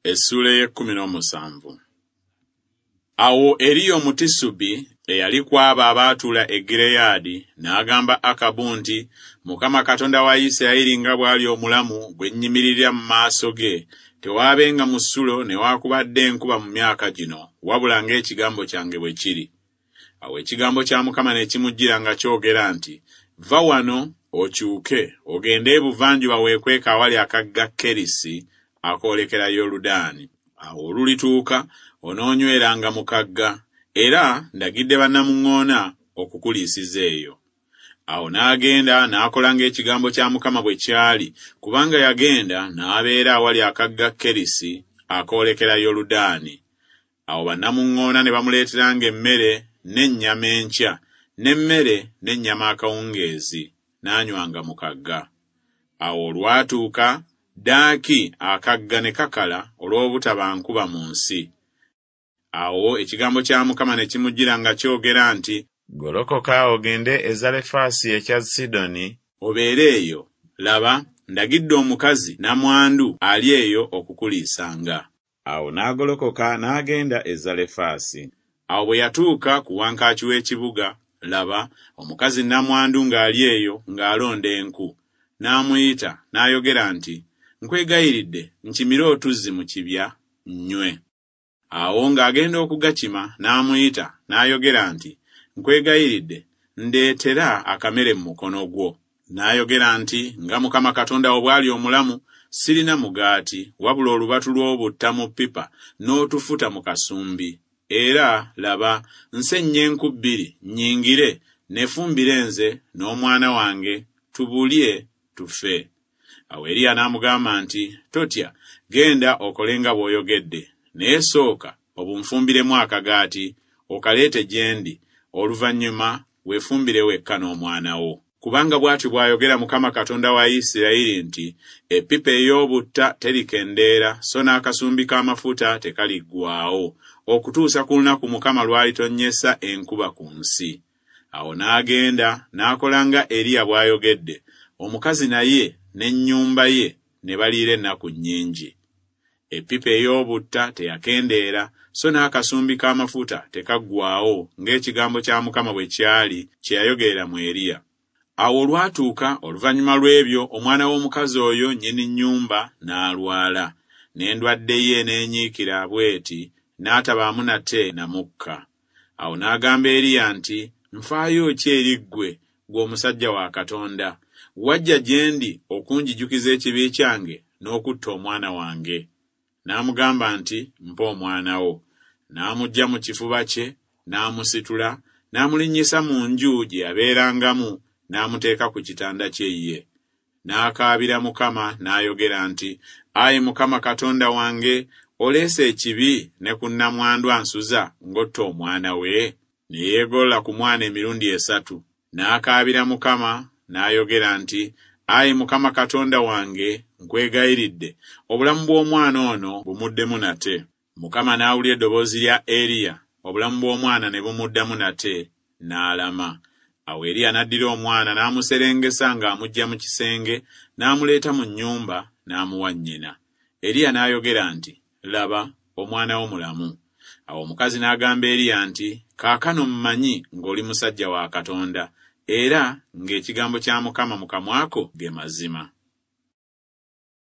Essula y'e17. Awo Eriya Omutisubi eyali kwaba abaatula e Gireyaadi n'agamba Akabu nti, Mukama Katonda wa Isirayiri nga bw'ali omulamu gwe nnyimirira mu maaso ge, tewaabenga mu Ssulo newaakubadde enkuba mu myaka gino, wabula ng'ekigambo kyange bwe kiri. Awo ekigambo kya Mukama ne kimujjira nga kyogera nti, Vva wano okyuke ogende ebuvanjuba weekweka awali akagga Kerisi akoolekera Yoludaani. Awo olulituuka onoonyweranga mu kagga, era ndagidde bannamuŋŋoona okukuliisiza eyo. Awo n'agenda n'akola ng'ekigambo kya Mukama bwe kyali, kubanga yagenda n'abeera awali akagga Kerisi akoolekera Yoludaani. Awo bannamuŋŋoona ne bamuleeteranga emmere n'ennyama enkya, n'emmere n'ennyama akawungeezi, n'anywanga mu kagga. Awo olwatuuka, daaki akagga ne kakala olw'obutaba nkuba mu nsi. Awo ekigambo kya Mukama ne kimujjira nga kyogera nti, Golokoka ogende e Zalefaasi ekya Sidoni, obeere eyo. Laba, ndagidde omukazi namwandu ali eyo okukuliisanga. Awo n'agolokoka n'agenda e Zalefaasi. Awo bwe yatuuka ku wankaaki w'ekibuga, laba, omukazi namwandu ng'ali eyo ng'alonda enku. N'amuyita n'ayogera nti, Nkwegayiridde nkimire otuzzi mu kibya nnywe. Awo ng'agenda okugakima n'amuyita n'ayogera nti, Nkwegayiridde ndeetera akamere mu mukono gwo. N'ayogera nti, Nga Mukama Katonda wo bw'ali omulamu, sirina mugaati, wabula olubatu lw'obutta mu ppipa n'otufuta mu kasumbi. Era laba, nsennya enku 2 nnyingire, nefumbire nze n'omwana wange, tubulye tufe. Awo Eriya n'amugamba nti, Totya, genda okole nga bw'oyogedde, naye sooka obunfumbiremu akagaati, okaleete gye ndi, oluvannyuma weefumbire wekka n'omwana wo. Kubanga bw'atyo bw'ayogera Mukama Katonda wa Isirayiri nti, Eppipa ey'obutta terikendeera, so n'akasumbi k'amafuta tekaliggwaawo, okutuusa ku lunaku Mukama lw'alitonnyesa enkuba ku nsi. Awo n'agenda n'akola nga Eriya bw'ayogedde, omukazi naye n'ennyumba ye ne baliira ennaku nnyingi. Eppipa ey'obutta teyakendeera, so n'akasumbi k'amafuta tekaggwaawo, ng'ekigambo kya Mukama bwe kyali kye yayogerera mu Eriya. Awo olwatuuka oluvannyuma lw'ebyo, omwana w'omukazi oyo nnyini nnyumba n'alwala, n'endwadde ye n'enyiikira bw'eti, n'atabaamu nate na mukka. Awo n'agamba Eriya nti, Nfaayo ki eri ggwe, ggwe omusajja wa Katonda? Wajja gye ndi okunjijukiza ekibi kyange n'okutta omwana wange. N'amugamba nti, Mpa omwana wo. N'amuggya mu kifuba kye, n'amusitula, n'amulinnyisa mu nju gye yabeerangamu, n'amuteeka ku kitanda kye ye. N'akaabira Mukama n'ayogera nti, Ayi Mukama Katonda wange, oleese ekibi ne ku nnamwandu ansuza ng'otta omwana we? Ne yeegolla ku mwana emirundi 3. N'akaabira Mukama n'ayogera nti, Ayi Mukama Katonda wange, nkwegayiridde, obulamu bw'omwana ono bumuddemu nate. Mukama n'awulira eddoboozi lya Eriya, obulamu bw'omwana ne bumuddamu nate, n'alama. Awo Eriya n'addira omwana n'amuserengesa ng'amuggya mu kisenge, n'amuleeta mu nnyumba, n'amuwa nnyina. Eriya n'ayogera nti, Laba, omwana wo mulamu. Awo omukazi n'agamba Eriya nti, Kaakano mmanyi ng'oli musajja wa Katonda, era ng'ekigambo kya Mukama mu kamwa ko ge mazima.